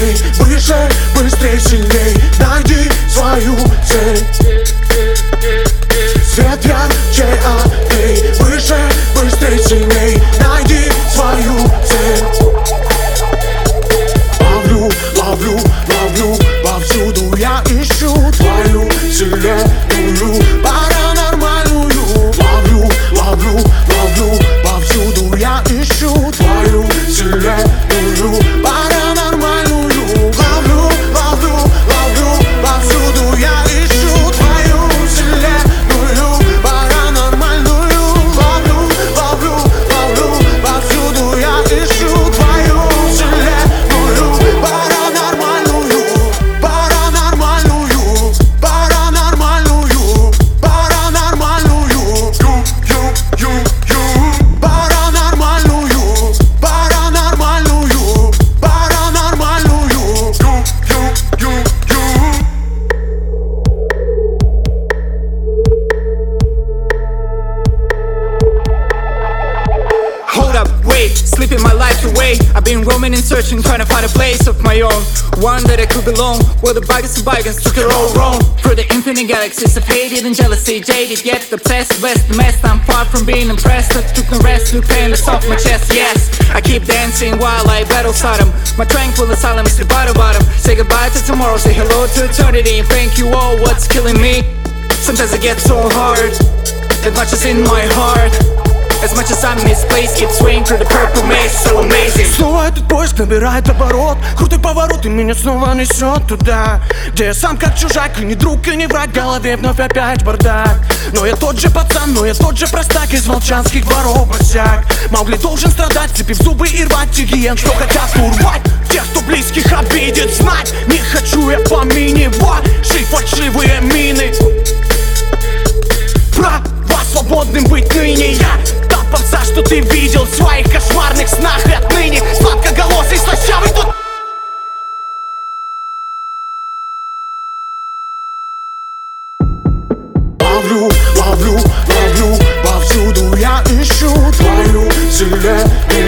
Эй, выше, быстрей, сильней, найди свою цель. Свет ярче, эй, выше, быстрей, сильней, найди свою цель. Ловлю, ловлю, ловлю, повсюду я ищу твою вселенную паранормальную. Ловлю, ловлю, ловлю, повсюду я ищу твою вселенную паранормальную. Ловлю, ловлю, ловлю, повсюду я ищу твою вселенную паранормальную. Ловлю, ловлю, ловлю, повсюду я ищу твою вселенную паранормальную. Паранормальную, паранормальную, паранормальную. Паранормальную, паранормальную, паранормальную. Hold up, wait, sleeping my life away. I've been roaming and searching, trying to find a place of my own, one that I could belong. Where the bygones and bygones took it all wrong. Through the infinite galaxies of hated and jealousy, jaded yet obsessed, west the mess. I'm far from being impressed. I took no rest, look painless off my chest. Yes, I keep dancing while I battle Sodom. My tranquil asylum is the bottom. Say goodbye to tomorrow, say hello to eternity, and thank you all. What's killing me? Sometimes it gets so hard. As much as in my heart, as much as I'm misplaced, keep swaying through the purple maze, so amazing. Снова этот поиск набирает оборот, крутой поворот, и меня снова несет туда, где я сам как чужак, и не друг, и не враг, в голове вновь опять бардак. Но я тот же пацан, но я тот же простак из волчанских дворов босяк. Маугли должен страдать, цепив зубы и рвать те гиен, что хотят урвать тех, кто близких обидит. Знать не хочу я по мини, ваши фальшивые мины. Права свободным быть ныне я. Попса, что ты видел в своих кошмарных снах, и отныне сладкоголосый, слащавый тут. Ловлю, ловлю, ловлю, повсюду я ищу твою вселенную